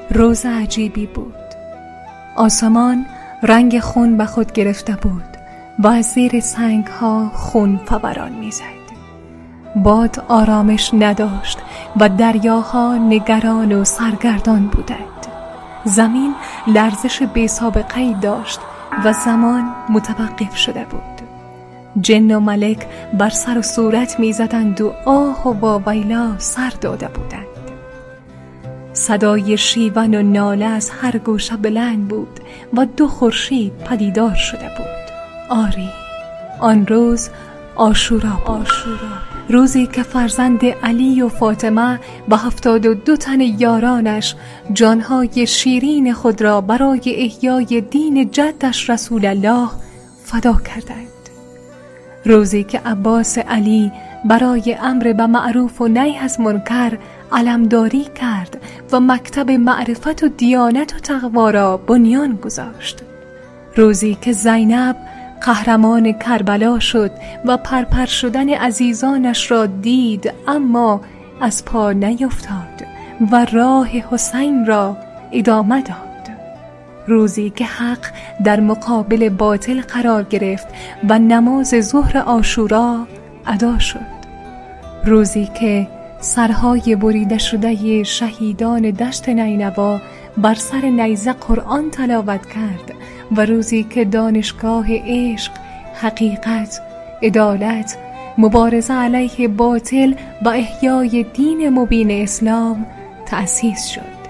روز عجیبی بود. آسمان رنگ خون به خود گرفته بود و از زیر سنگ ها خون فوران می زد. باد آرامش نداشت و دریاها نگران و سرگردان بودند. زمین لرزش بی سابقه‌ای داشت و زمان متوقف شده بود. جن و ملک بر سر و صورت می زدند و آه و واویلا سر داده بودند. صدای شیون و ناله از هر گوشه بلند بود و 2 خورشید پدیدار شده بود. آری، آن روز عاشورا بود. روزی که فرزند علی و فاطمه و 72 تن یارانش جانهای شیرین خود را برای احیای دین جدش رسول الله فدا کردند. روزی که عباس علی برای امر به معروف و نهی از منکر علمداری کرد و مکتب معرفت و دیانت و تقوا را بنیان گذاشت. روزی که زینب قهرمان کربلا شد و پرپر شدن عزیزانش را دید اما از پا نیفتاد و راه حسین را ادامه داد. روزی که حق در مقابل باطل قرار گرفت و نماز ظهر عاشورا ادا شد. روزی که سرهای بریده شده شهیدان دشت نینوا بر سر نیزه قرآن تلاوت کرد و روزی که دانشگاه عشق، حقیقت، عدالت، مبارزه علیه باطل و احیای دین مبین اسلام تأسیس شد.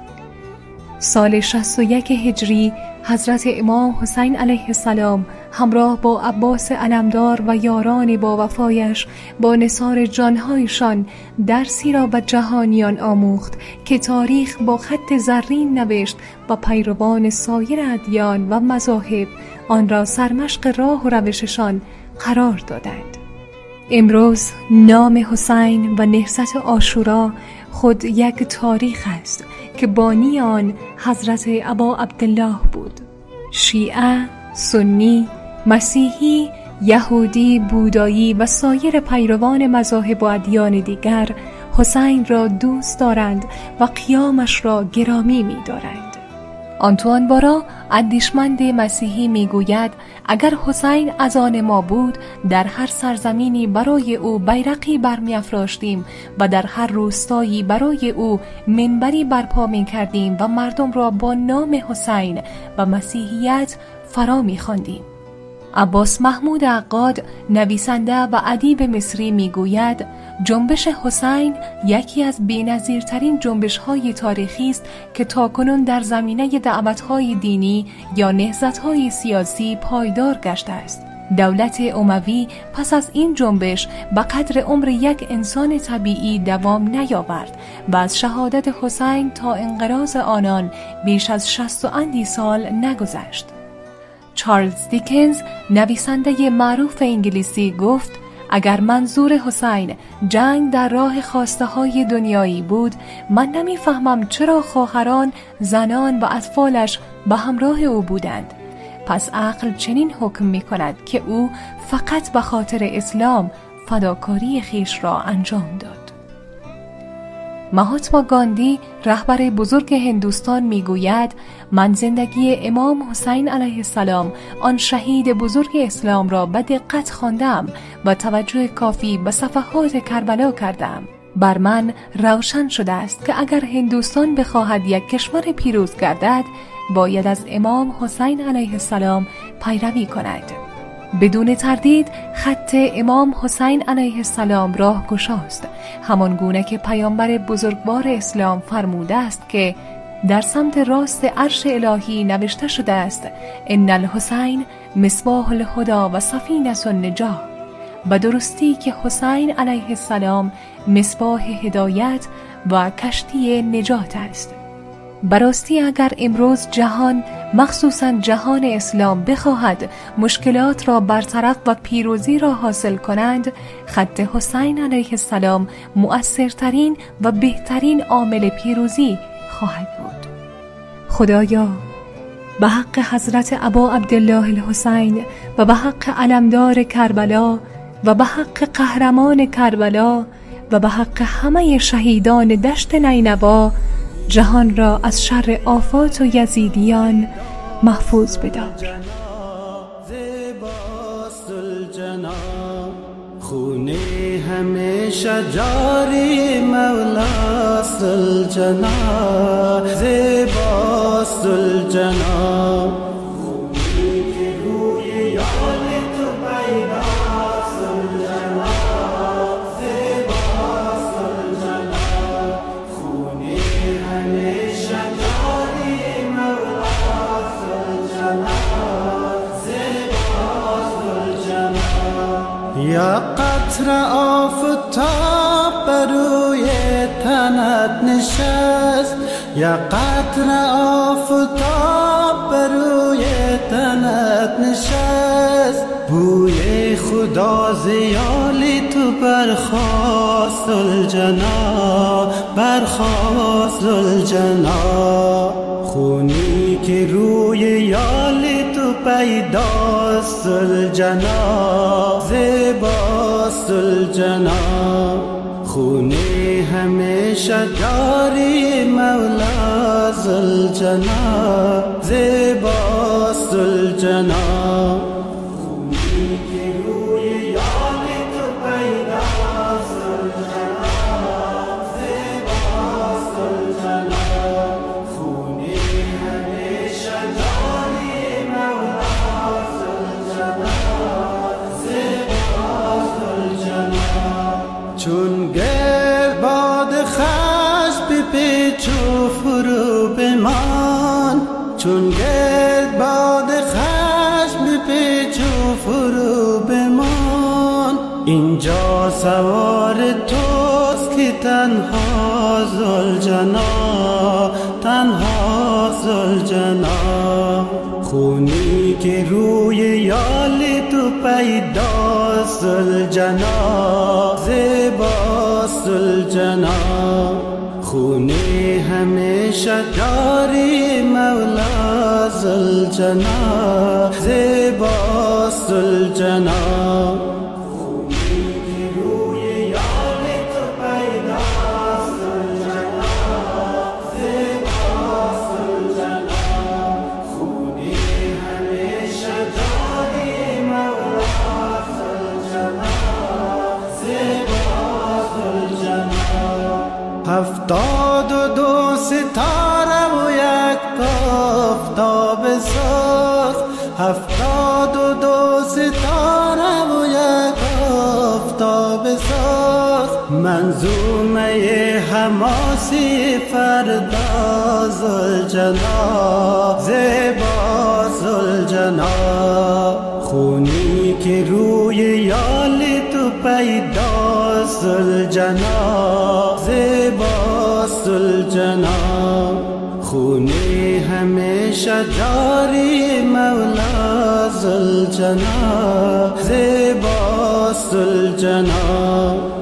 سال 61 هجری حضرت امام حسین علیه السلام همراه با عباس علمدار و یاران با وفایش با نثار جانهایشان درسی را به جهانیان آموخت که تاریخ با خط زرین نوشت و پیروان سایر ادیان و مذاهب آن را سرمشق راه و روششان قرار دادند. امروز نام حسین و نهضت عاشورا خود یک تاریخ است که بانی آن حضرت ابا عبدالله بود. شیعه، سنی، مسیحی، یهودی، بودایی و سایر پیروان مذاهب و ادیان دیگر حسین را دوست دارند و قیامش را گرامی می دارند. آنتوان بارا اندیشمند مسیحی می گوید اگر حسین از آن ما بود در هر سرزمینی برای او بیرقی برمی افراشتیم و در هر روستایی برای او منبری برپا می کردیم و مردم را با نام حسین و مسیحیت فرا می خواندیم. عباس محمود عقاد نویسنده و ادیب مصری میگوید جنبش حسین یکی از بی‌نظیرترین جنبش‌های تاریخی است که تاکنون در زمینه دعوت‌های دینی یا نهضت‌های سیاسی پایدار گشته است. دولت اموی پس از این جنبش به قدر عمر یک انسان طبیعی دوام نیاورد و از شهادت حسین تا انقراض آنان بیش از 60 و اندی سال نگذشت. چارلز دیکنز نویسنده معروف انگلیسی گفت اگر منظور حسین جنگ در راه خواسته های دنیایی بود من نمیفهمم چرا خواهران، زنان و اطفالش به همراه او بودند. پس عقل چنین حکم می کند که او فقط به خاطر اسلام فداکاری خیش را انجام داد. مهاتما گاندی رهبر بزرگ هندوستان میگوید من زندگی امام حسین علیه السلام آن شهید بزرگ اسلام را به دقت خواندم و توجه کافی به صفحات کربلا کردم. بر من روشن شده است که اگر هندوستان بخواهد یک کشور پیروز گردد باید از امام حسین علیه السلام پیروی کند. بدون تردید خط امام حسین علیه السلام راه گشاست، همان گونه که پیامبر بزرگوار اسلام فرموده است که در سمت راست عرش الهی نوشته شده است ان الحسین مصباح الهدی و سفینه النجاة، به درستی که حسین علیه السلام مصباح هدایت و کشتی نجات است. براستی اگر امروز جهان مخصوصاً جهان اسلام بخواهد مشکلات را برطرف و پیروزی را حاصل کنند خط حسین علیه السلام مؤثرترین و بهترین عامل پیروزی خواهد بود. خدایا به حق حضرت ابا عبدالله الحسین و به حق علمدار کربلا و به حق قهرمان کربلا و به حق همه شهیدان دشت نینوا جهان را از شر آفات و یزیدیان محفوظ بدار. زیباست الجنان خون همیشه جاری مولاست الجنان زیباست الجنان خونی که روی یاد تو پیداست الجنان زیباست الجنان خونی همیشه جاری مولاست الجنان زیباست الجنان یا قطر آفتاب بر روی تنت نشست یا قطر آفتاب بر روی تنت نشست بوی خدا زیالی تو برخاست الجنا برخاست الجنا خونی که روی یالی تو پیداست الجنا زیباست الجنا خونی همیشه جاری مولاست الجنا زیباست الجنا خونی که روی یالی تو پیداست الجنا زیباست الجنا خونی همیشه جاری مولاست الجنا زیباست الجنا چون گرد باد خشم بپیچ و فرو بمان چون گرد باد خشم بپیچ و فرو بمان اینجا سوار توست که تنها ذوالجنا تنها ذوالجنا خونی که روی یالی تو پیداست الجنا زیباست الجنا خونی همیشه جاری مولاست الجنا زیباست الجنا خونی که روی یالی تو پیداست الجنا زیباست الجنا خونی همیشه جاری مولاست الجنا زیباست الجنا 72 ستاره و یک آفتاب سرخ 72 ستاره و یک آفتاب سرخ منظومه حماسی فردا ذوالجنا زیباست الجنا خونی که روی یالی تو پیداست الجنا زیباست الجنا خونی همیشه جاری مولاست الجنا زیباست الجنا